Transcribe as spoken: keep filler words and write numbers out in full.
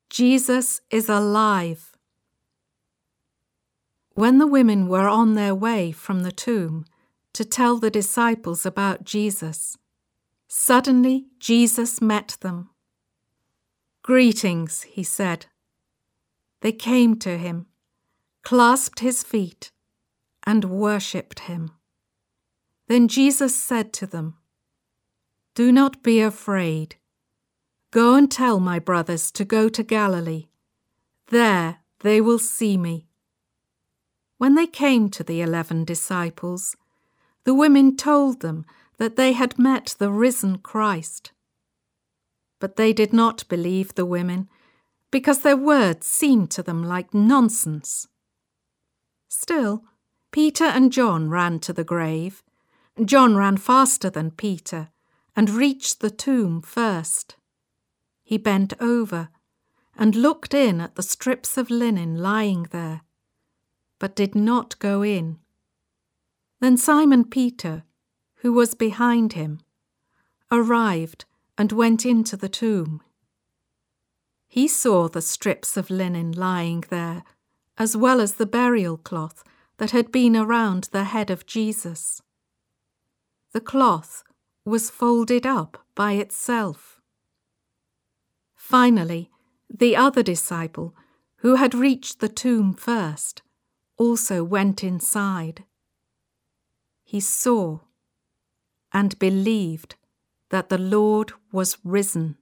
Jesus is alive. When the women were on their way from the tomb to tell the disciples about Jesus, suddenly Jesus met them. "Greetings," he said. They came to him, clasped his feet, and worshipped him. Then Jesus said to them, "Do not be afraid. Go and tell my brothers to go to Galilee. There they will see me." When they came to the eleven disciples, the women told them that they had met the risen Christ. But they did not believe the women, because their words seemed to them like nonsense. Still, Peter and John ran to the grave. John ran faster than Peter and reached the tomb first. He bent over and looked in at the strips of linen lying there, but did not go in. Then Simon Peter, who was behind him, arrived and went into the tomb. He saw the strips of linen lying there, as well as the burial cloth that had been around the head of Jesus. The cloth was folded up by itself. Finally, the other disciple, who had reached the tomb first, also went inside. He saw and believed that the Lord was risen.